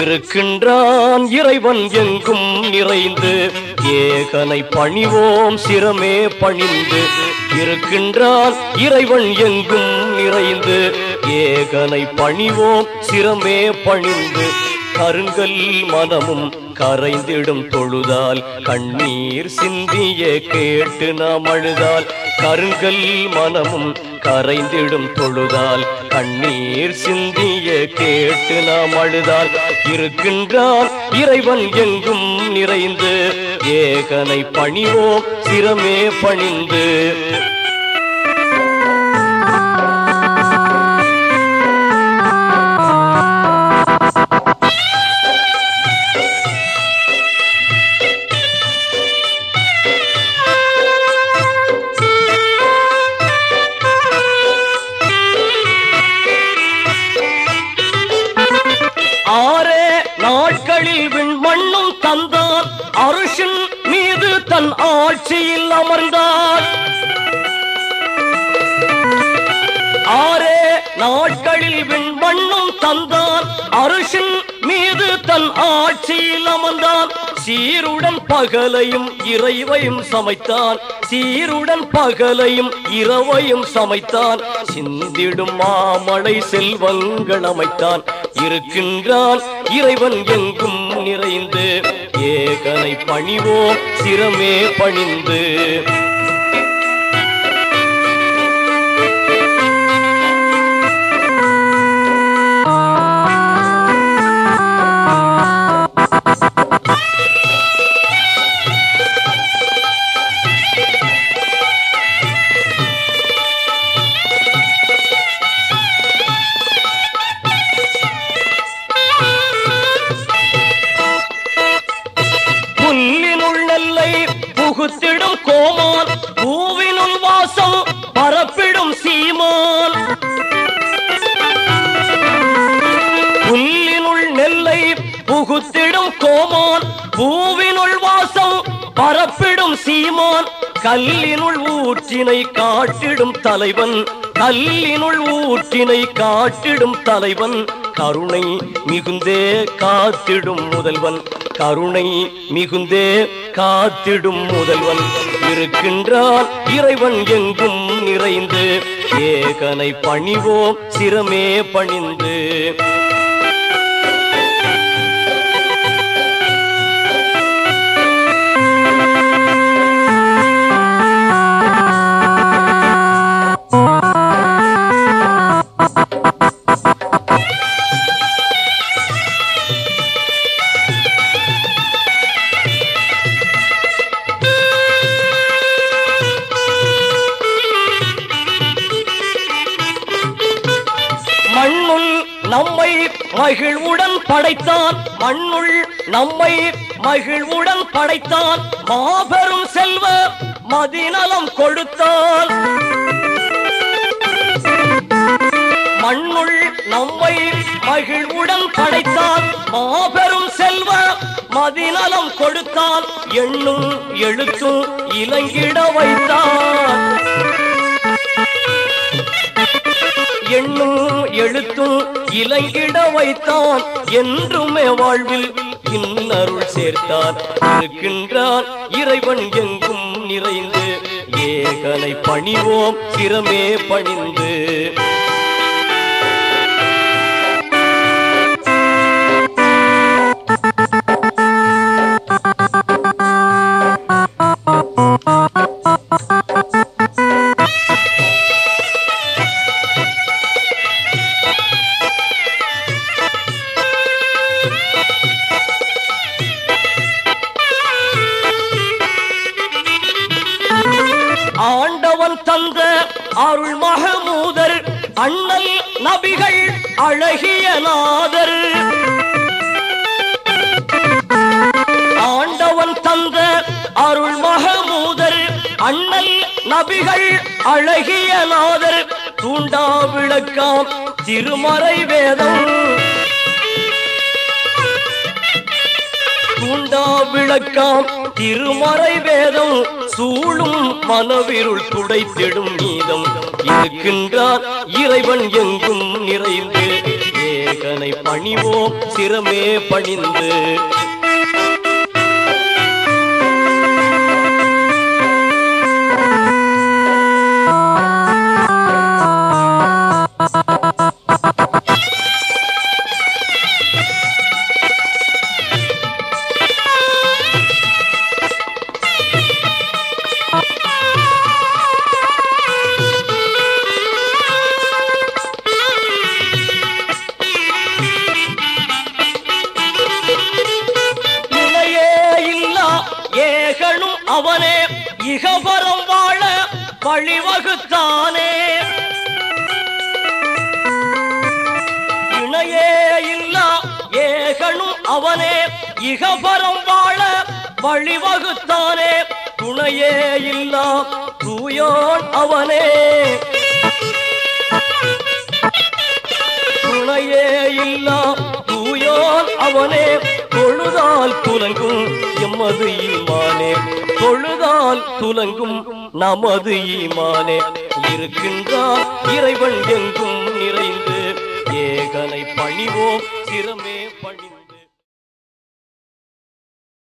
இருக்கின்றான் இறைவன் எங்கும் நிறைந்து ஏகனை பணிவோம் சிரமே பணிந்து. இருக்கின்றான் இறைவன் எங்கும் நிறைந்து ஏகனை பணிவோம் சிரமே பணிந்து. கருங்கல் மனமும் கரைந்திடும் தொழுதால் கண்ணீர் சிந்திய கேட்டு நாம் அழுதால். கருங்கல் மனமும் கரைந்திடும் தொழுதால் கண்ணீர் சிந்திய கேட்டு நாம் அழுதால். இருக்கின்றான் இறைவன் எங்கும் நிறைந்து ஏகனை பணிவோம் சிரமே பணிந்து. நாட்களில் விண்மண்ணும் தந்தான் அருஷின் மீது தன் ஆட்சியில் அமர்ந்தான். ஆரே நாட்களில் விண்மண்ணும் தந்தான் அருஷின் மீது தன் ஆட்சியில் அமர்ந்தான். சீருடன் பகலையும் இரவையும் சமைத்தான். சீருடன் பகலையும் இரவையும் சமைத்தான். சிந்திடும் மாமழை செல்வங்கள் அமைத்தான். இருக்கின்றான் இறைவன் எங்கும் நிறைந்து ஏகனை பணிவோம் சிரமே பணிந்து. புகுத்திடும் கோமான் பூவினுள் வாசம் பரப்பிடும் சீமான். புல்லினுள் நெல்லை புகுத்திடும் கோமான் பூவினுள் வாசம் பரப்பிடும் சீமான். கல்லினுள் ஊற்றினை காட்டிடும் தலைவன். கல்லினுள் ஊற்றினை காட்டிடும் தலைவன். கருணை மிகுந்தே காத்திடும் முதல்வன். கருணை மிகுந்தே காத்திடும் முதல்வன். இருக்கின்றான் இறைவன் எங்கும் நிறைந்து ஏகனை பணிவோம் சிரமே பணிந்து. மண்ணுள் நம்மை மகிழ்வுடன் படைத்தான். மண்ணுள் நம்மை மகிழ்வுடன் படைத்தான். மாபெரும் செல்வ மதிநலம் கொடுத்தான். மண்ணுள் நம்மை மகிழ்வுடன் படைத்தான். மாபெரும் செல்வ மதிநலம் கொடுத்தான். எண்ணும் எழுத்தும் இலங்கிட வைத்தான். எண்ணும் எழுத்தும் இலங்கிட வைத்தான். என்றுமே வாழ்வில் இன்னருள் சேர்த்தான். இருக்கின்றான் இறைவன் எங்கும் நிறைந்து ஏகனை பணிவோம் சிரமே பணிந்து. ஆண்டவன் தந்த அருள் மகமூதர் அண்ணல் நபிகள் அழகிய நாதர். ஆண்டவன் தந்த அருள் மகமூதர் அண்ணல் நபிகள் அழகிய நாதர். தூண்டா விளக்காம் திருமறை வேதம். தூண்டா விளக்காம் திருமறை வேதம். சூழும் மனவிருள் துடைத்திடும் நீதம். இருக்கின்றார் இறைவன் எங்கும் நிறைந்து ஏகனை பணிவோம் சிரமே பணிந்து. ஏகனும் அவனே இகபரம் வாழ வழிவகுத்தானே. இணையே இல்லா ஏகனும் அவனே இகபரம் வாழ வழிவகுத்தானே. துணையே இல்லா தூயோன் அவனே, துணையே இல்லா தூயோன் அவனே. தொழுதால் துலங்கும் எமது ஈமானே, தொழுதால் துலங்கும் நமது ஈமானே. இருக்கின்றான் இறைவன் எங்கும் நிறைந்து, ஏகனை பணிவோம் சிரமே பணி.